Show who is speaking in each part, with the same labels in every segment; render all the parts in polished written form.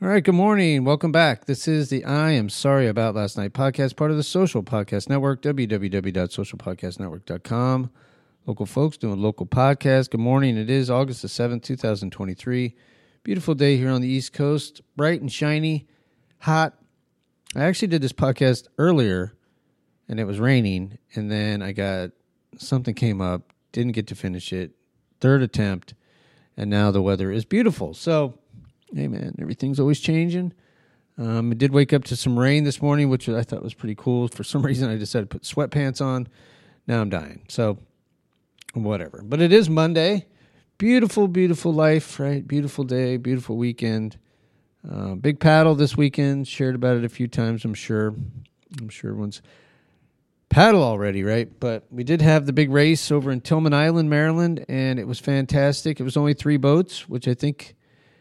Speaker 1: All right, good morning. Welcome back. This is the I Am Sorry About Last Night podcast, part of the Social Podcast Network, www.socialpodcastnetwork.com. Local folks doing local podcasts. Good morning. It is August the 7th, 2023. Beautiful day here on the East Coast. Bright and shiny, hot. I actually did this podcast earlier, and it was raining, and then something came up, didn't get to finish it, third attempt, and now the weather is beautiful. So, hey, man, everything's always changing. I did wake up to some rain this morning, which I thought was pretty cool. For some reason, I decided to put sweatpants on. Now I'm dying. So, whatever. But it is Monday. Beautiful, beautiful life, right? Beautiful day, beautiful weekend. Big paddle this weekend. Shared about it a few times, I'm sure. I'm sure everyone's paddle already, right? But we did have the big race over in Tillman Island, Maryland, and it was fantastic. It was only 3 boats, which I think...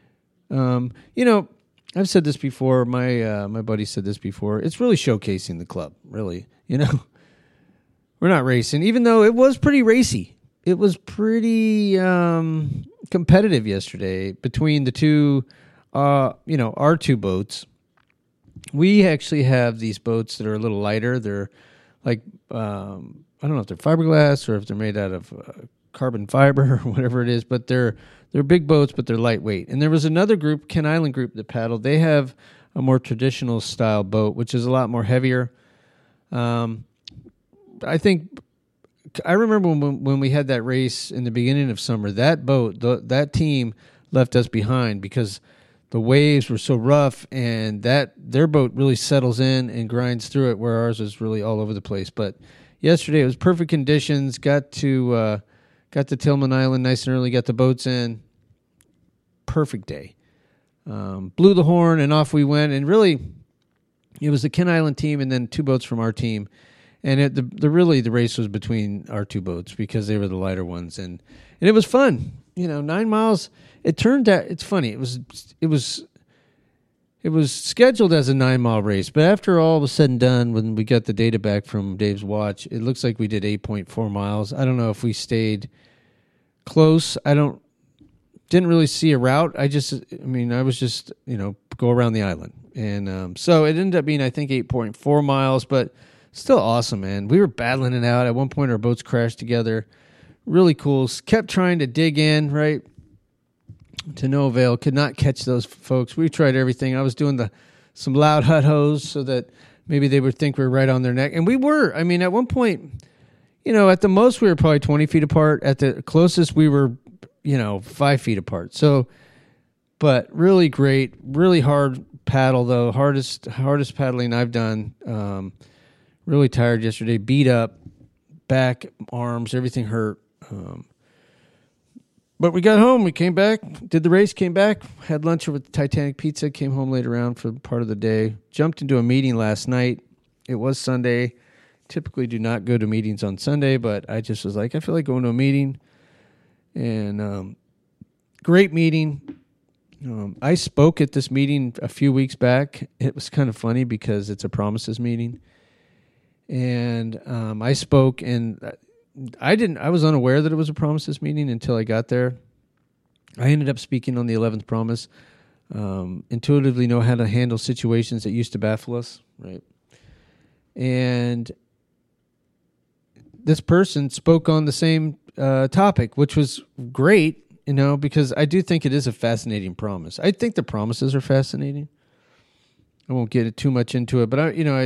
Speaker 1: I've said this before. My buddy said this before. It's really showcasing the club, really. We're not racing, even though it was pretty racy. It was pretty competitive yesterday between the two, our 2 boats. We actually have these boats that are a little lighter. They're like, I don't know if they're fiberglass or if they're made out of carbon fiber or whatever it is, but they're big boats, but they're lightweight. And there was another group, Ken Island group, that paddled. They have a more traditional style boat, which is a lot more heavier. I remember when we had that race in the beginning of summer, that boat, that team left us behind because the waves were so rough, and their boat really settles in and grinds through it, where ours was really all over the place. But yesterday it was perfect conditions. Got to Tillman Island nice and early, got the boats in. Perfect day. Blew the horn, and off we went. And really, it was the Ken Island team and then 2 boats from our team. And the race was between our 2 boats because they were the lighter ones. And it was fun. 9 miles. It turned out, it's funny. It was scheduled as a 9-mile race, but after all was said and done, when we got the data back from Dave's watch, it looks like we did 8.4 miles. I don't know if we stayed close. Didn't really see a route. I was just, go around the island. And so it ended up being, I think, 8.4 miles, but still awesome, man. We were battling it out. At one point, our boats crashed together. Really cool. Kept trying to dig in, right? To no avail. Could not catch those folks. We tried everything. I was doing some loud hut-hos so that maybe they would think we were right on their neck. And we were. At one point, at the most we were probably 20 feet apart. At the closest we were, 5 feet apart. So, but really great, really hard paddle though. Hardest paddling I've done. Really tired yesterday. Beat up, back, arms, everything hurt. But we got home, we came back, did the race, came back, had lunch with Titanic Pizza, came home later on for part of the day. Jumped into a meeting last night. It was Sunday. Typically do not go to meetings on Sunday, but I just was like, I feel like going to a meeting. And great meeting. I spoke at this meeting a few weeks back. It was kind of funny because it's a promises meeting. And I spoke, and I was unaware that it was a promises meeting until I got there. I ended up speaking on the 11th promise. Intuitively know how to handle situations that used to baffle us, right? And this person spoke on the same topic, which was great, because I do think it is a fascinating promise. I think the promises are fascinating. I won't get too much into it, but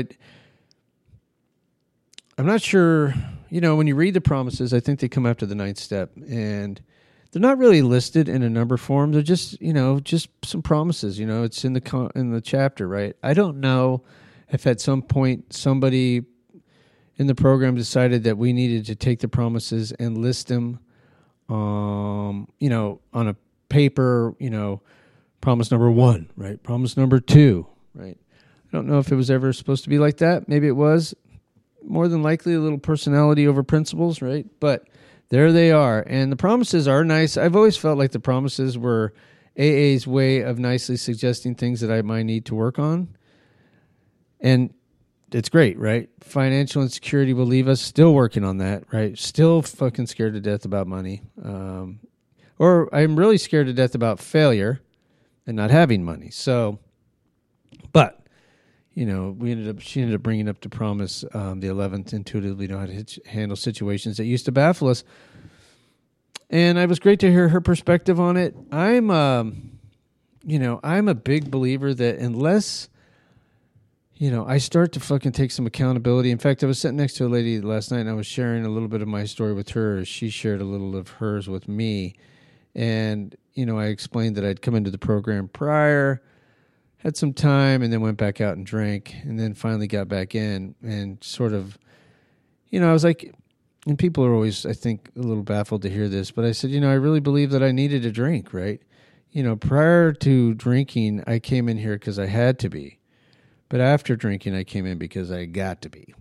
Speaker 1: I'm not sure. When you read the promises, I think they come after the 9th step, and they're not really listed in a number form. They're just, just some promises. It's in the chapter, right? I don't know if at some point somebody in the program decided that we needed to take the promises and list them, on a paper. Promise number 1, right? Promise number 2, right? I don't know if it was ever supposed to be like that. Maybe it was. More than likely a little personality over principles, right? But there they are. And the promises are nice. I've always felt like the promises were AA's way of nicely suggesting things that I might need to work on. And it's great, right? Financial insecurity will leave us. Still working on that, right? Still fucking scared to death about money. Or I'm really scared to death about failure. and not having money. So, but she ended up bringing up to Promise the 11th, intuitively know how to handle situations that used to baffle us. And it was great to hear her perspective on it. I'm a big believer that unless, I start to fucking take some accountability. In fact, I was sitting next to a lady last night and I was sharing a little bit of my story with her. She shared a little of hers with me. And, I explained that I'd come into the program prior, had some time, and then went back out and drank, and then finally got back in and sort of, I was like, and people are always, I think, a little baffled to hear this, but I said, I really believe that I needed a drink, right? Prior to drinking, I came in here because I had to be. But after drinking, I came in because I got to be.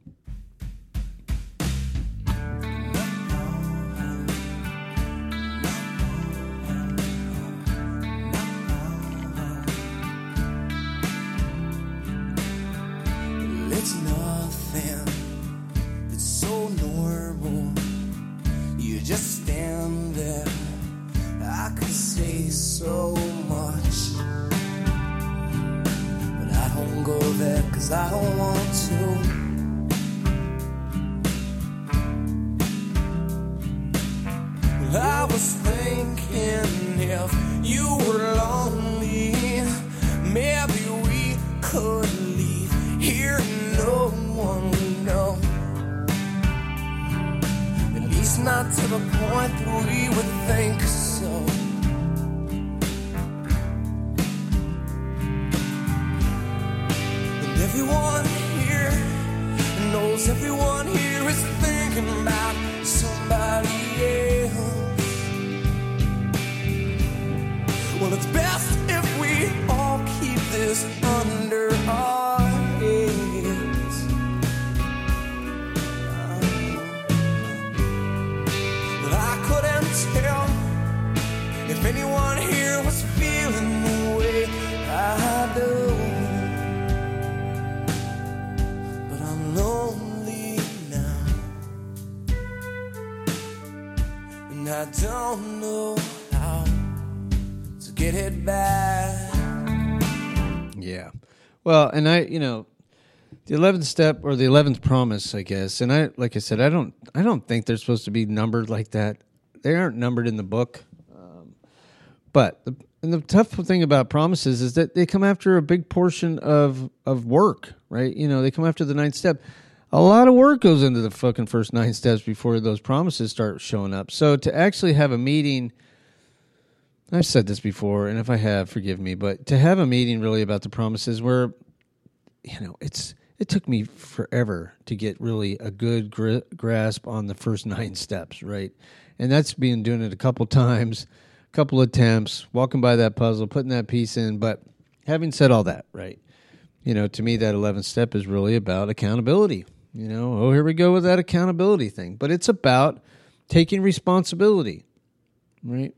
Speaker 2: It's nothing, it's so normal. You just stand there. I could say so much, but I don't go there 'cause I don't want to. I was thinking if you were lonely, maybe we could leave here, no one we know. At least not to the point that we would think so. And everyone here knows everyone here is thinking about somebody else. Well, it's best if we all keep this under our heads. But I couldn't tell if anyone here was feeling the way I do. But I'm lonely now, and I don't know how to get it back.
Speaker 1: Yeah. Well, and the 11th step or the 11th promise, I guess. And like I said, I don't think they're supposed to be numbered like that. They aren't numbered in the book. But the tough thing about promises is that they come after a big portion of work, right? They come after the 9th step. A lot of work goes into the fucking first 9 steps before those promises start showing up. So to actually have a meeting, I've said this before, and if I have, forgive me, but to have a meeting really about the promises where, it took me forever to get really a good grasp on the first 9 steps, right? And that's been doing it a couple times, a couple attempts, walking by that puzzle, putting that piece in. But having said all that, right, to me that 11th step is really about accountability. Here we go with that accountability thing. But it's about taking responsibility, right?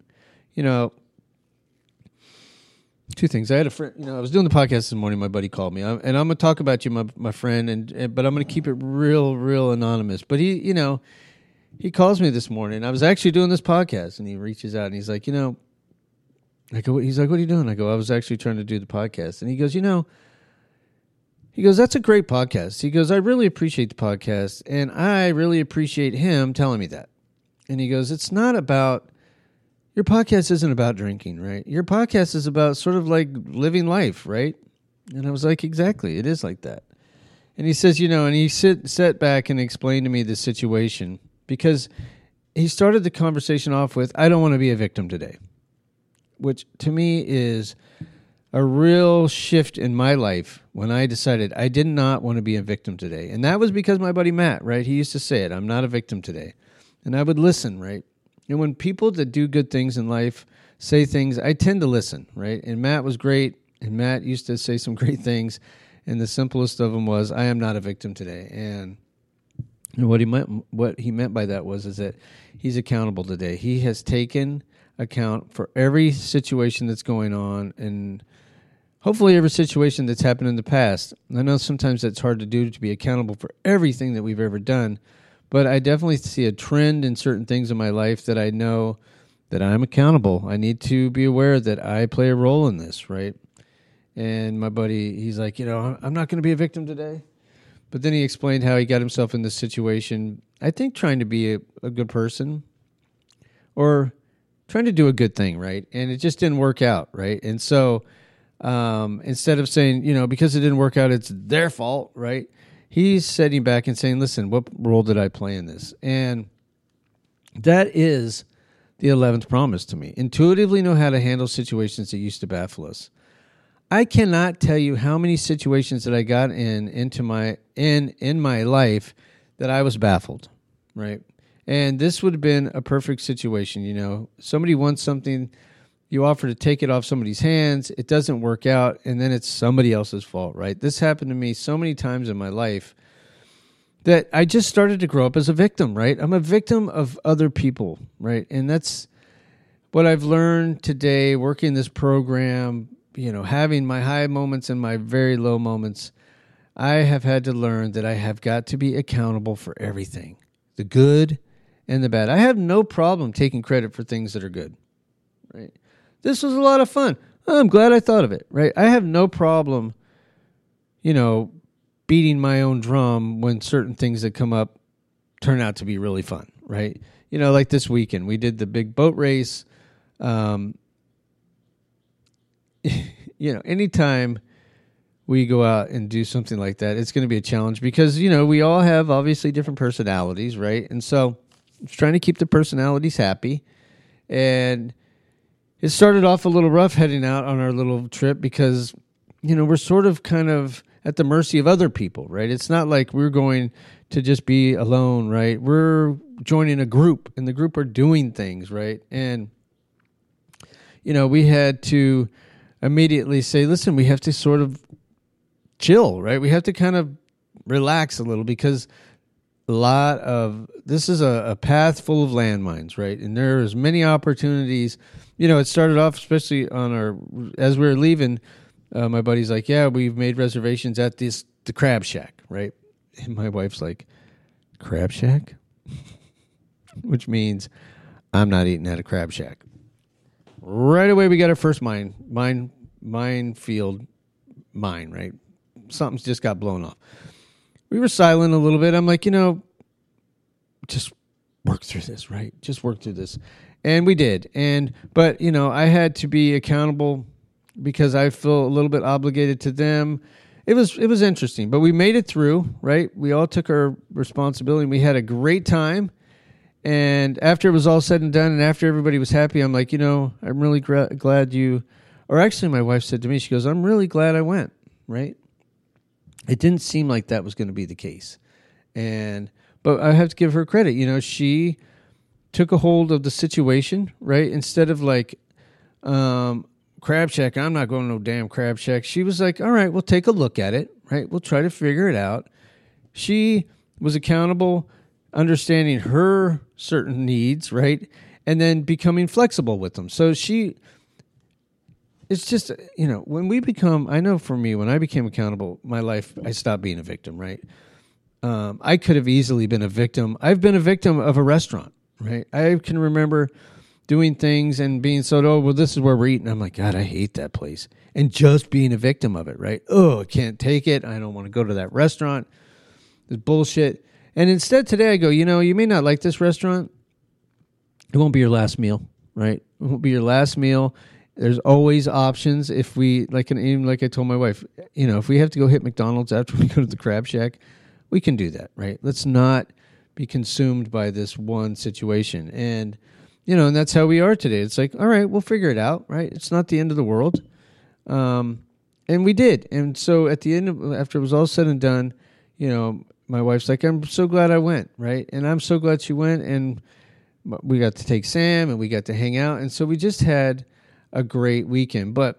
Speaker 1: Two things. I had a friend, I was doing the podcast this morning. My buddy called me, and I'm going to talk about you, my friend, but I'm going to keep it real anonymous. But he calls me this morning. I was actually doing this podcast, and he reaches out and he's like, I go, he's like, what are you doing? I go, I was actually trying to do the podcast. And he goes, that's a great podcast. He goes, I really appreciate the podcast, and I really appreciate him telling me that. And he goes, it's not about, your podcast isn't about drinking, right? Your podcast is about sort of like living life, right? And I was like, exactly, it is like that. And he says, and he sat back and explained to me the situation, because he started the conversation off with, I don't want to be a victim today, which to me is a real shift in my life when I decided I did not want to be a victim today. And that was because my buddy Matt, right? He used to say it, I'm not a victim today. And I would listen, right? And when people that do good things in life say things, I tend to listen, right? And Matt was great, and Matt used to say some great things, and the simplest of them was, I am not a victim today. And what he meant by that is that he's accountable today. He has taken account for every situation that's going on, and hopefully every situation that's happened in the past. I know sometimes that's hard to do, to be accountable for everything that we've ever done, but I definitely see a trend in certain things in my life that I know that I'm accountable. I need to be aware that I play a role in this, right? And my buddy, he's like, I'm not going to be a victim today. But then he explained how he got himself in this situation, I think trying to be a good person or trying to do a good thing, right? And it just didn't work out, right? And so instead of saying, because it didn't work out, it's their fault, right? He's sitting back and saying, listen, what role did I play in this? And that is the 11th promise to me. Intuitively know how to handle situations that used to baffle us. I cannot tell you how many situations that I got in my life that I was baffled, right? And this would have been a perfect situation, Somebody wants something, you offer to take it off somebody's hands, it doesn't work out, and then it's somebody else's fault, right? This happened to me so many times in my life that I just started to grow up as a victim, right? I'm a victim of other people, right? And that's what I've learned today working this program, having my high moments and my very low moments. I have had to learn that I have got to be accountable for everything, the good and the bad. I have no problem taking credit for things that are good, right? This was a lot of fun. I'm glad I thought of it, right? I have no problem, beating my own drum when certain things that come up turn out to be really fun, right? Like this weekend, we did the big boat race. Anytime we go out and do something like that, it's going to be a challenge because, we all have obviously different personalities, right? And so it's trying to keep the personalities happy. And it started off a little rough heading out on our little trip because, we're sort of kind of at the mercy of other people, right? It's not like we're going to just be alone, right? We're joining a group, and the group are doing things, right? And, we had to immediately say, listen, we have to sort of chill, right? We have to kind of relax a little because this is a path full of landmines, right? And there is many opportunities. It started off, especially as we were leaving, my buddy's like, yeah, we've made reservations at the Crab Shack, right? And my wife's like, Crab Shack? Which means I'm not eating at a Crab Shack. Right away, we got our first minefield mine, right? Something's just got blown off. We were silent a little bit. I'm like, just work through this, right? Just work through this. And we did. But I had to be accountable because I feel a little bit obligated to them. It was interesting, but we made it through, right? We all took our responsibility and we had a great time. And after it was all said and done and after everybody was happy, I'm like, I'm really glad you, or actually my wife said to me, she goes, I'm really glad I went, right? It didn't seem like that was going to be the case. But I have to give her credit. She took a hold of the situation, right? Instead of like, Crab Shack, I'm not going to no damn Crab Shack. She was like, all right, we'll take a look at it, right? We'll try to figure it out. She was accountable, understanding her certain needs, right? And then becoming flexible with them. So it's just, I know for me, when I became accountable, my life, I stopped being a victim, right? I could have easily been a victim. I've been a victim of a restaurant, right? I can remember doing things and being this is where we're eating. I'm like, God, I hate that place. And just being a victim of it, right? Oh, I can't take it. I don't want to go to that restaurant. It's bullshit. And instead today I go, you may not like this restaurant. It won't be your last meal, right? It won't be your last meal. There's always options. If we, even like I told my wife, if we have to go hit McDonald's after we go to the Crab Shack, we can do that, right? Let's not be consumed by this one situation. And, and that's how we are today. It's like, all right, we'll figure it out, right? It's not the end of the world. And we did. And so at the end, after it was all said and done, my wife's like, I'm so glad I went, right? And I'm so glad she went. And we got to take Sam and we got to hang out. And so we just had a great weekend. But,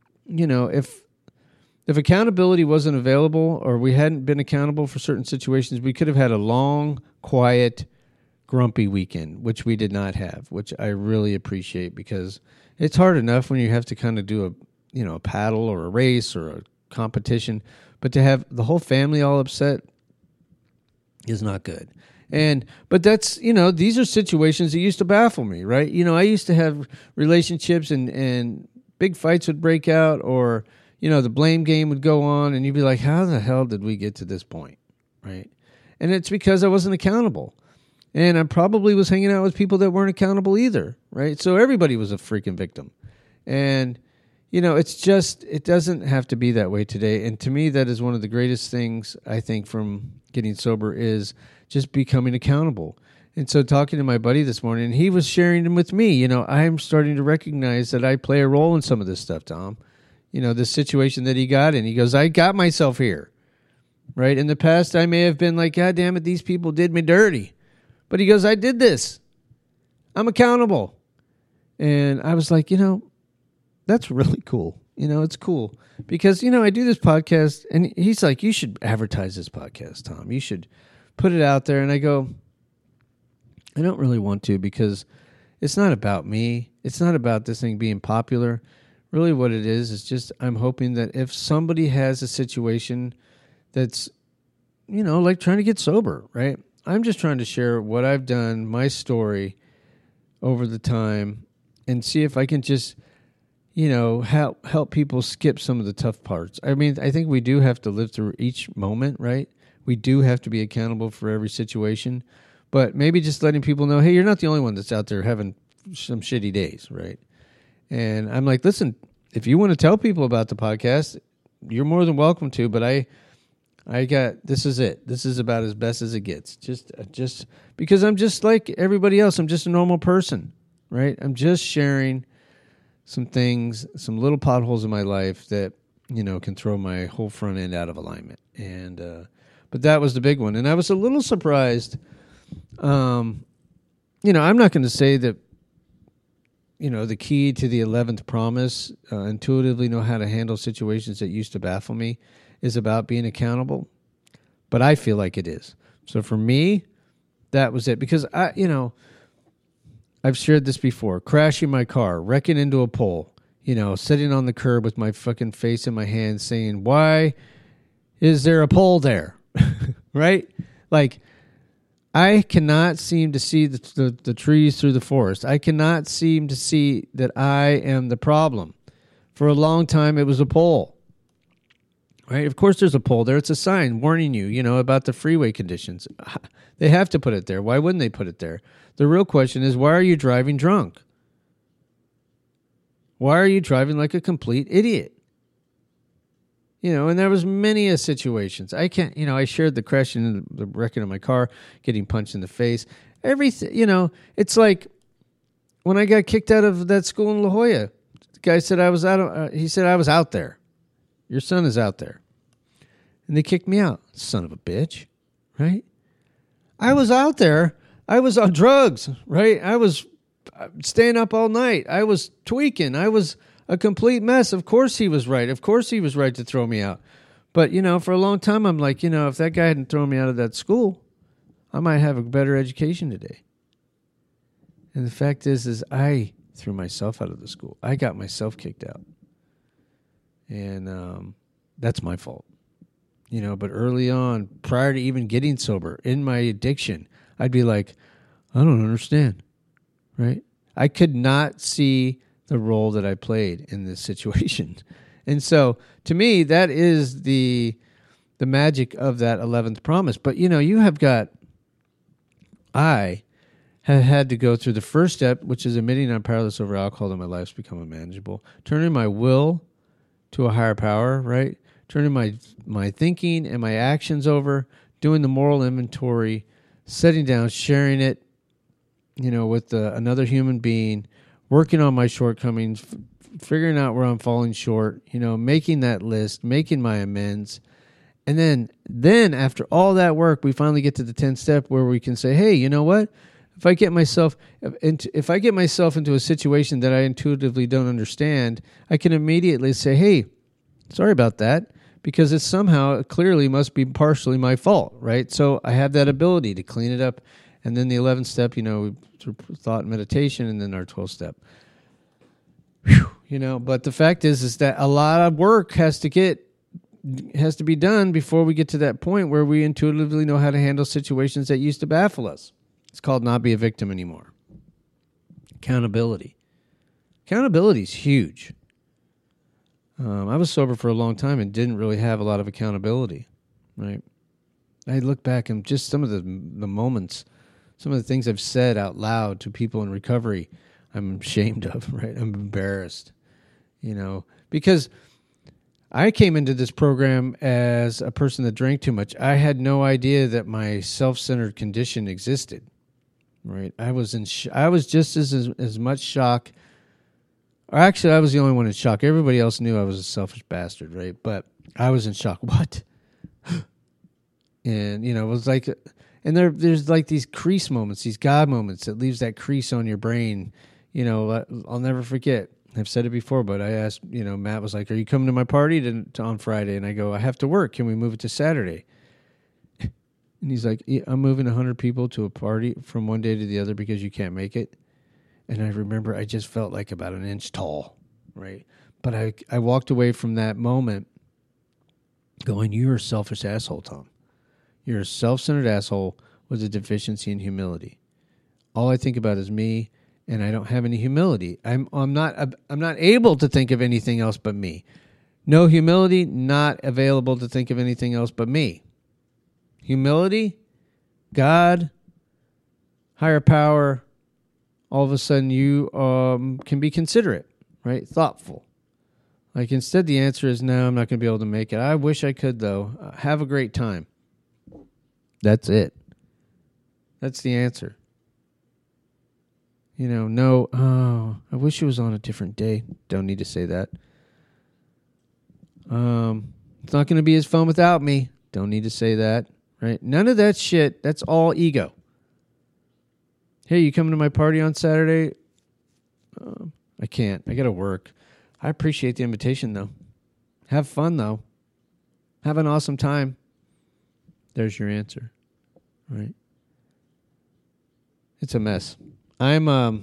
Speaker 1: if accountability wasn't available or we hadn't been accountable for certain situations, we could have had a long, quiet, grumpy weekend, which we did not have, which I really appreciate because it's hard enough when you have to kind of do a paddle or a race or a competition, but to have the whole family all upset is not good. But that's, these are situations that used to baffle me, right? I used to have relationships and big fights would break out, or, the blame game would go on, and you'd be like, how the hell did we get to this point, right? And it's because I wasn't accountable. And I probably was hanging out with people that weren't accountable either, right? So everybody was a freaking victim. And, it doesn't have to be that way today. And to me, that is one of the greatest things, I think, from getting sober is just becoming accountable. And so talking to my buddy this morning, he was sharing them with me. I'm starting to recognize that I play a role in some of this stuff, Tom. This situation that he got in. He goes, I got myself here, right? In the past, I may have been like, God damn it, these people did me dirty. But he goes, I did this. I'm accountable. And I was like, that's really cool. It's cool. Because, I do this podcast, and he's like, you should advertise this podcast, Tom. You should put it out there. And I go, I don't really want to, because it's not about me. It's not about this thing being popular. Really what it is just I'm hoping that if somebody has a situation that's, like trying to get sober, right? I'm just trying to share what I've done, my story over the time, and see if I can just, help people skip some of the tough parts. I mean, I think we do have to live through each moment, right? We do have to be accountable for every situation, but maybe just letting people know, hey, you're not the only one that's out there having some shitty days, right? And I'm like, listen, if you want to tell people about the podcast, you're more than welcome to, but this is it. This is about as best as it gets. Just because I'm just like everybody else. I'm just a normal person, right? I'm just sharing some things, some little potholes in my life that, can throw my whole front end out of alignment. And, but that was the big one. And I was a little surprised. I'm not going to say that, the key to the 11th promise, intuitively know how to handle situations that used to baffle me, is about being accountable. But I feel like it is. So for me, that was it. Because I've shared this before. Crashing my car, wrecking into a pole, sitting on the curb with my fucking face in my hands saying, why is there a pole there? Right? Like, I cannot seem to see the trees through the forest. I cannot seem to see that I am the problem. For a long time, it was a pole. Right? Of course there's a pole there. It's a sign warning you, about the freeway conditions. They have to put it there. Why wouldn't they put it there? The real question is, why are you driving drunk? Why are you driving like a complete idiot? And there was many situations. I can't, I shared the crashing and the wrecking of my car, getting punched in the face. Everything, it's like when I got kicked out of that school in La Jolla, the guy said he said I was out there. Your son is out there. And they kicked me out. Son of a bitch, right? I was out there. I was on drugs, right? I was staying up all night. I was tweaking. I was a complete mess. Of course he was right. Of course he was right to throw me out. But, for a long time, I'm like, if that guy hadn't thrown me out of that school, I might have a better education today. And the fact is I threw myself out of the school. I got myself kicked out. And that's my fault. But early on, prior to even getting sober, in my addiction, I'd be like, I don't understand, right? I could not see the role that I played in this situation. And so, to me, that is the magic of that 11th promise. But, I have had to go through the first step, which is admitting I'm powerless over alcohol and my life's become unmanageable, turning my will to a higher power, right? Turning my thinking and my actions over, doing the moral inventory, sitting down, sharing it, with another human being, working on my shortcomings, figuring out where I'm falling short, making that list, making my amends. And then after all that work, we finally get to the 10th step where we can say, hey, you know what? If I get myself into a situation that I intuitively don't understand, I can immediately say, hey, sorry about that, because it clearly must be partially my fault, right? So I have that ability to clean it up. And then the 11th step, through thought and meditation, and then our 12th step. Whew, but the fact is that a lot of work has to get has to be done before we get to that point where we intuitively know how to handle situations that used to baffle us. It's called not be a victim anymore. Accountability. Accountability is huge. I was sober for a long time and didn't really have a lot of accountability, right? I look back and just some of the moments, some of the things I've said out loud to people in recovery, I'm ashamed of, right? I'm embarrassed, because I came into this program as a person that drank too much. I had no idea that my self-centered condition existed, right? I was just as much shock. Or actually, I was the only one in shock. Everybody else knew I was a selfish bastard, right? But I was in shock. What? And, it was like, and there's like these crease moments, these God moments that leaves that crease on your brain. I'll never forget. I've said it before, but I asked, Matt was like, are you coming to my party on Friday? And I go, I have to work. Can we move it to Saturday? And he's like, yeah, I'm moving 100 people to a party from one day to the other because you can't make it. And I remember I just felt like about an inch tall, right? But I walked away from that moment going, you're a selfish asshole, Tom. You're a self-centered asshole with a deficiency in humility. All I think about is me, and I don't have any humility. I'm not able to think of anything else but me. No humility, not available to think of anything else but me. Humility, God, higher power. All of a sudden you can be considerate, right? Thoughtful. Like instead the answer is, no, I'm not going to be able to make it. I wish I could, though. Have a great time. That's it. That's the answer. I wish it was on a different day. Don't need to say that. It's not going to be as fun without me. Don't need to say that, right? None of that shit. That's all ego. Hey, you coming to my party on Saturday? I can't. I got to work. I appreciate the invitation, though. Have fun, though. Have an awesome time. There's your answer, right? It's a mess. What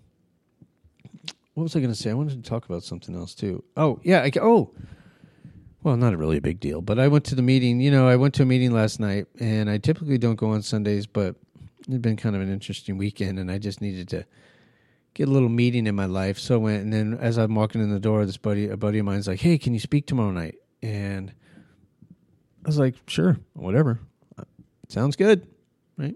Speaker 1: was I going to say? I wanted to talk about something else, too. Oh, yeah. Well, not really a big deal, but I went to the meeting. I went to a meeting last night, and I typically don't go on Sundays, but it had been kind of an interesting weekend, and I just needed to get a little meeting in my life. So I went, and then as I'm walking in the door, a buddy of mine's like, hey, can you speak tomorrow night? And I was like, sure, whatever. Sounds good, right?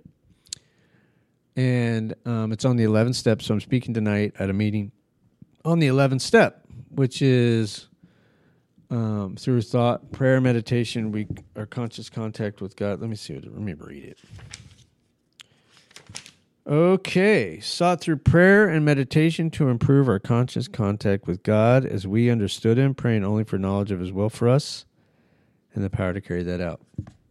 Speaker 1: And it's on the 11th step, so I'm speaking tonight at a meeting on the 11th step, which is through thought, prayer, meditation, our conscious contact with God. Let me read it. Okay, sought through prayer and meditation to improve our conscious contact with God as we understood Him, praying only for knowledge of His will for us and the power to carry that out.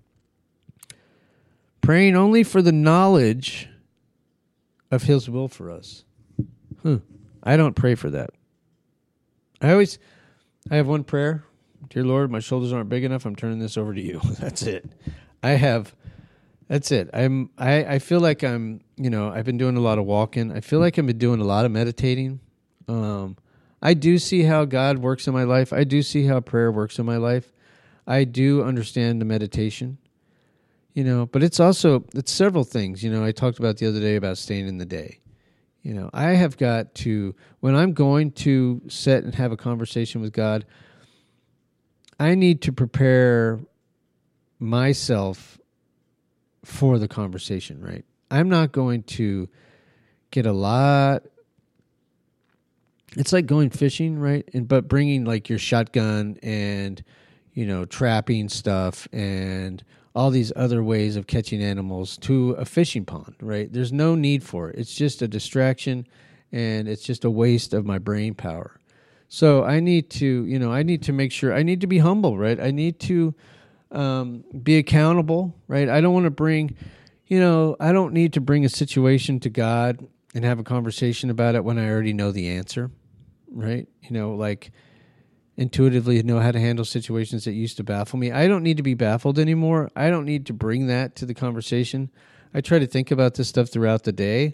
Speaker 1: Praying only for the knowledge of His will for us. I don't pray for that. I have one prayer. Dear Lord, my shoulders aren't big enough. I'm turning this over to you. That's it. That's it. I feel like I've been doing a lot of walking. I feel like I've been doing a lot of meditating. I do see how God works in my life. I do see how prayer works in my life. I do understand the meditation, but it's several things. I talked about the other day about staying in the day. I have got to, when I'm going to sit and have a conversation with God, I need to prepare myself for the conversation, right? I'm not going to get a lot. It's like going fishing, right? But bringing like your shotgun and, trapping stuff and all these other ways of catching animals to a fishing pond, right? There's no need for it. It's just a distraction and it's just a waste of my brain power. So I need to, make sure, I need to be humble, right? I need to be accountable, right? I don't want to bring, I don't need to bring a situation to God and have a conversation about it when I already know the answer, right? Like intuitively know how to handle situations that used to baffle me. I don't need to be baffled anymore. I don't need to bring that to the conversation. I try to think about this stuff throughout the day.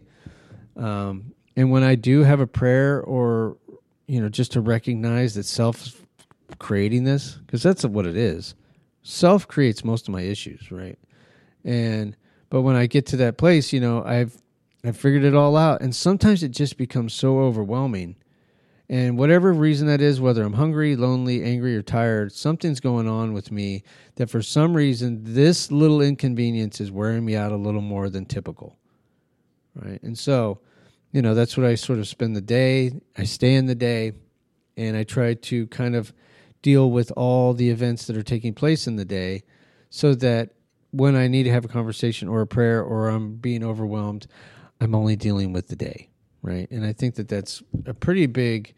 Speaker 1: And when I do have a prayer or, just to recognize that creating this, because that's what it is. Self creates most of my issues, right? But when I get to that place, I've figured it all out, and sometimes it just becomes so overwhelming. And whatever reason that is, whether I'm hungry, lonely, angry, or tired, something's going on with me that for some reason this little inconvenience is wearing me out a little more than typical, right? And so, that's what I sort of spend the day. I stay in the day, and I try to kind of deal with all the events that are taking place in the day so that when I need to have a conversation or a prayer or I'm being overwhelmed, I'm only dealing with the day, right? And I think that that's a pretty big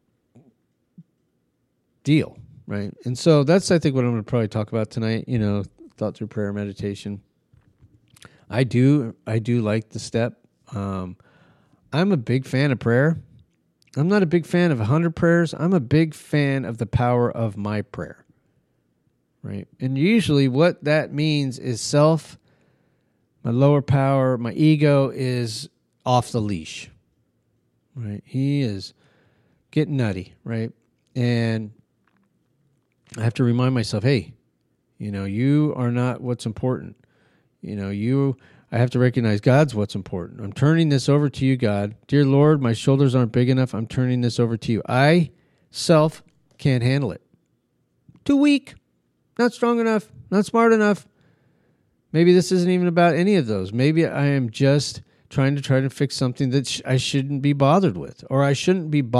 Speaker 1: deal, right? And so that's, I think, what I'm going to probably talk about tonight, thought through prayer, meditation. I do like the step. I'm a big fan of prayer. I'm not a big fan of 100 prayers. I'm a big fan of the power of my prayer, right? And usually what that means is my lower power, my ego is off the leash, right? He is getting nutty, right? And I have to remind myself, hey, you are not what's important. I have to recognize God's what's important. I'm turning this over to you, God. Dear Lord, my shoulders aren't big enough. I'm turning this over to you. I, self, can't handle it. Too weak. Not strong enough. Not smart enough. Maybe this isn't even about any of those. Maybe I am just trying to fix something that I shouldn't be bothered with. Or I shouldn't be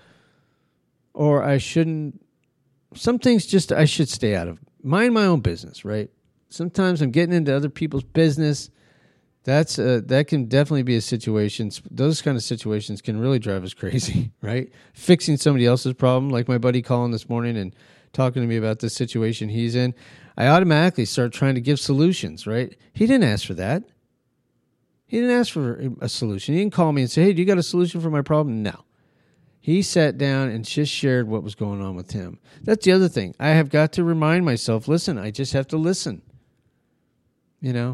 Speaker 1: some things just I should stay out of. Mind my own business, right? Sometimes I'm getting into other people's business. That can definitely be a situation. Those kind of situations can really drive us crazy, right? Fixing somebody else's problem, like my buddy calling this morning and talking to me about this situation he's in. I automatically start trying to give solutions, right? He didn't ask for that. He didn't ask for a solution. He didn't call me and say, hey, do you got a solution for my problem? No. He sat down and just shared what was going on with him. That's the other thing. I have got to remind myself, listen, I just have to listen. I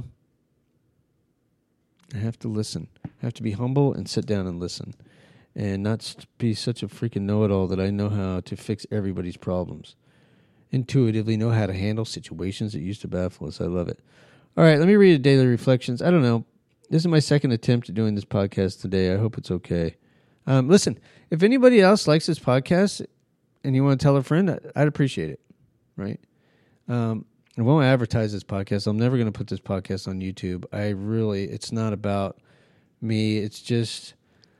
Speaker 1: have to listen. I have to be humble and sit down and listen and not be such a freaking know-it-all that I know how to fix everybody's problems. Intuitively know how to handle situations that used to baffle us. I love it. All right, let me read a daily reflections. I don't know. This is my second attempt at doing this podcast today. I hope it's okay. Listen, if anybody else likes this podcast and you want to tell a friend, I'd appreciate it, right? I won't advertise this podcast. I'm never going to put this podcast on YouTube. It's not about me. It's just,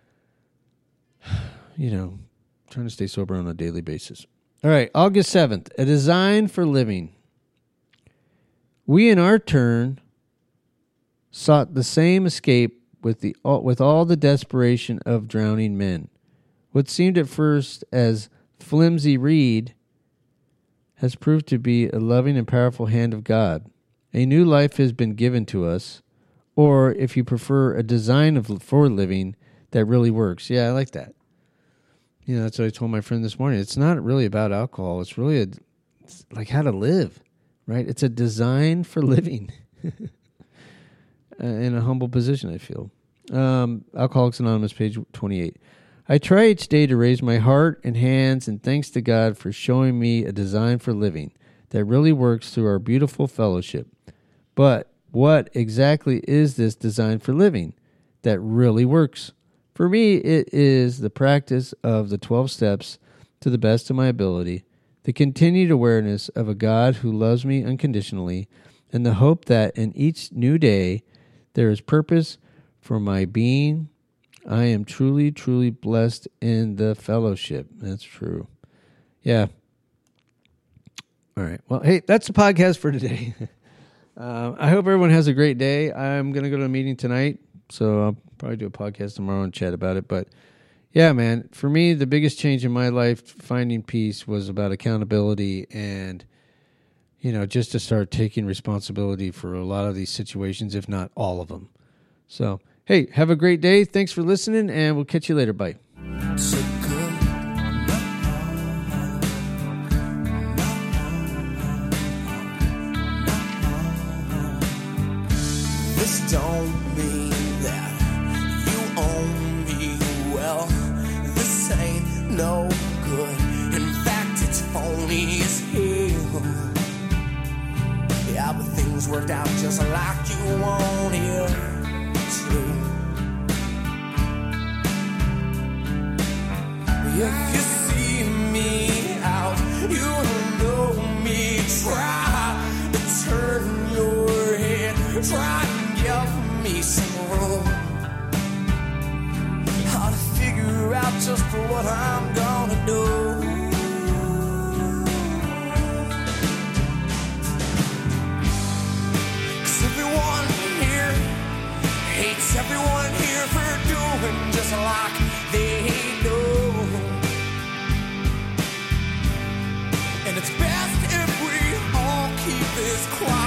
Speaker 1: trying to stay sober on a daily basis. All right, August 7th, a design for living. We, in our turn, sought the same escape with all the desperation of drowning men. What seemed at first as flimsy reed has proved to be a loving and powerful hand of God. A new life has been given to us, or if you prefer, a design for living that really works. Yeah, I like that. That's what I told my friend this morning. It's not really about alcohol. It's really it's like how to live, right? It's a design for living in a humble position, I feel. Alcoholics Anonymous, page 28. I try each day to raise my heart and hands in thanks to God for showing me a design for living that really works through our beautiful fellowship. But what exactly is this design for living that really works? For me, it is the practice of the 12 steps to the best of my ability, the continued awareness of a God who loves me unconditionally, and the hope that in each new day there is purpose for my being. I am truly, truly blessed in the fellowship. That's true. Yeah. All right. Well, hey, that's the podcast for today. I hope everyone has a great day. I'm going to go to a meeting tonight, so I'll probably do a podcast tomorrow and chat about it. But yeah, man, for me, the biggest change in my life, finding peace, was about accountability and, just to start taking responsibility for a lot of these situations, if not all of them. So, hey, have a great day. Thanks for listening, and we'll catch you later. Bye.
Speaker 2: So good. This don't mean that you own me well. This ain't no good. In fact, it's phony. things worked out just like you wanted to. If you see me out, you know me. Try to turn your head, try and give me some room. How to figure out just what I'm gonna do. Everyone here hates everyone here for doing just like they do. And it's best if we all keep this quiet.